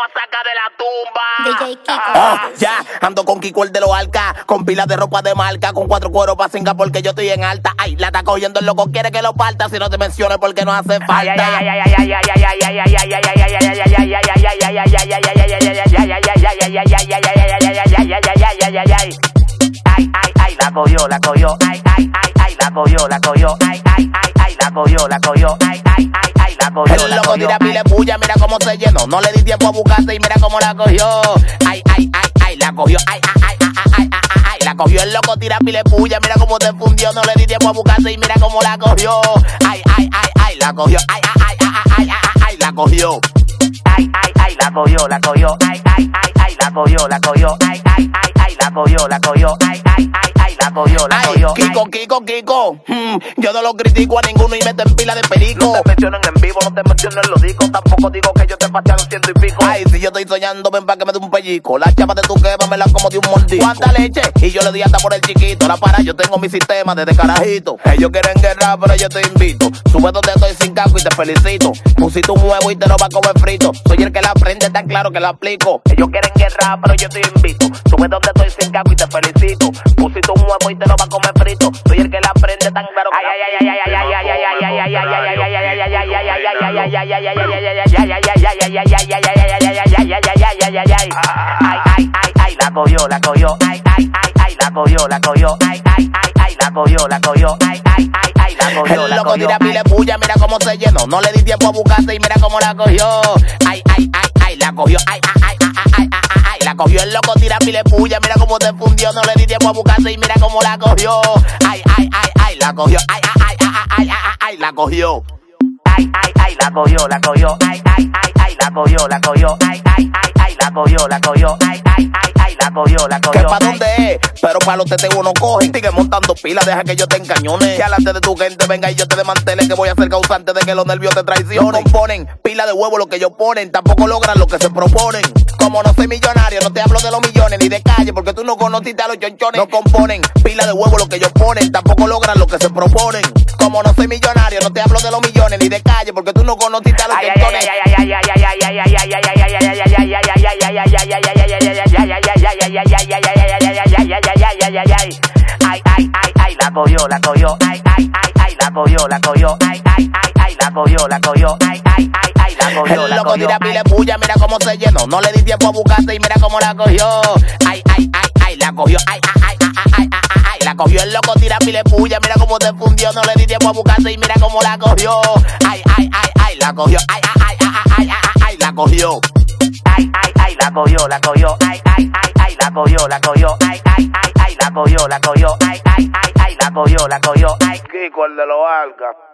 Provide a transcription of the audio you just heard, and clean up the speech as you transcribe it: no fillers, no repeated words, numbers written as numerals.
a sacar de la tumba. DJ Kiko. Ya, ando con Kiko el de los Alca, con pilas de ropa de marca, con 4 cueros pa' cinga porque yo estoy en alta. Ay, la está cogiendo el loco, quiere que lo parta, si no te menciones porque no hace falta. La cogió, la cogió, ay, ay, ay, ay, la cogió, la cogió, ay, ay, ay, ay, la cogió, la cogió, ay, ay, ay, ay, la cogió. El loco tira pile puya, mira cómo se llenó. No le di tiempo a buscarse y mira cómo la cogió. Ay, ay, ay, ay, la cogió, ay, ay, ay, ay, ay, ay, ay, la cogió. El loco tira pile puya, mira cómo te fundió. No le di tiempo a buscarse y mira cómo la cogió. Ay, ay, ay, ay, la cogió, ay, ay, ay, ay, ay, ay, ay, la cogió. Ay, ay, ay, la cogió, la cogió, ay, ay, ay, ay, la cogió, la cogió, ay, ay, ay, ay, la cogió, la cogió, ay, ay, ay, ay, la cogió, la cogió. Kiko, Kiko, Kiko. Yo no lo critico a ninguno y meto en pila de perico. No te mencionen en vivo, no te mencionen en los discos. Tampoco digo que yo te pasé a los 100 y pico. Ay, si yo estoy soñando, ven pa' que me dé un pellico. La chapa de tu quema me la como de un mordisco. ¿Cuánta leche? Y yo le di hasta por el chiquito. La para, yo tengo mi sistema desde carajito. Ellos quieren guerra, pero yo te invito. Sube donde estoy sin casco y te felicito. Pusiste un huevo y te lo va a comer frito. Soy el que la aprende, tan claro que la aplico. Ellos quieren guerra, pero yo te invito. Sube donde estoy sin casco y te felicito. Pusiste un huevo y te lo va a comer frito. Soy el que la aprende, tan claro que la cogió, la cogió, ay, ay, ay, ay, la cogió, la cogió, ay, ay, ay, ay, la cogió, la cogió, ay, ay, ay, ay, la cogió, el loco tira pile puya, mira cómo se llenó. No le di tiempo a buscarse y mira cómo la cogió. Ay, ay, ay, ay, la cogió, ay, ay, ay, ay, ay, ay, ay, la cogió. El loco tira pile puya, mira cómo te fundió. No le di tiempo a buscarse y mira cómo la cogió. Ay, ay, ay, ay, la cogió, ay, ay, ay, ay, ay, ay, ay, la cogió. Ay, ay, ay, la cogió, la cogió, ay, ay, ay, ay, la cogió, la cogió, ay, ay, ay, ay, la cogió, la cogió, ay, ay, ay, ay, la cogió, la cogió. ¿Qué pa' dónde es? Pero pa' los teteos no cogen. Sigue montando pilas, deja que yo te encañone. Que alante de tu gente venga y yo te desmantele. Que voy a ser causante de que los nervios te traicionen. No componen pila de huevo lo que ellos ponen. Tampoco logran lo que se proponen. Como no soy millonario, no te hablo de los millones ni de calle, porque tú no conociste a los chonchones. No componen pila de huevo lo que ellos ponen. Tampoco logran lo que se proponen. Como no soy millonario, no te hablo de los millones ni de calle, porque tú no conociste a los chonchones. Ay, ay, ay, ay, la cogió, la cogió, ay, ay, ay, ay, la cogió, la cogió, ay, ay, ay, ay, la cogió, la cogió, ay, ay, ay, ay, la cogió, la cogió. El loco tira pile puya, mira cómo se llenó. No le di tiempo a buscarse y mira cómo la cogió. Ay, ay, ay, ay, la cogió, ay, ay, ay, ay, ay, ay, ay, la cogió. El loco tira pile puya, mira cómo te fundió. No le di tiempo a buscarse y mira cómo la cogió. Ay, ay, ay, ay, la cogió, ay, ay, ay, ay, ay, ay, ay, la cogió. Ay, ay, ay, la cogió, la cogió, ay, ay, ay, ay, la cogió, la cogió, ay, ay, ay, ay, la cogió, la cogió, ay, ay, ay, ay, la cogió, la cogió, ay. Kiko el de los Alca.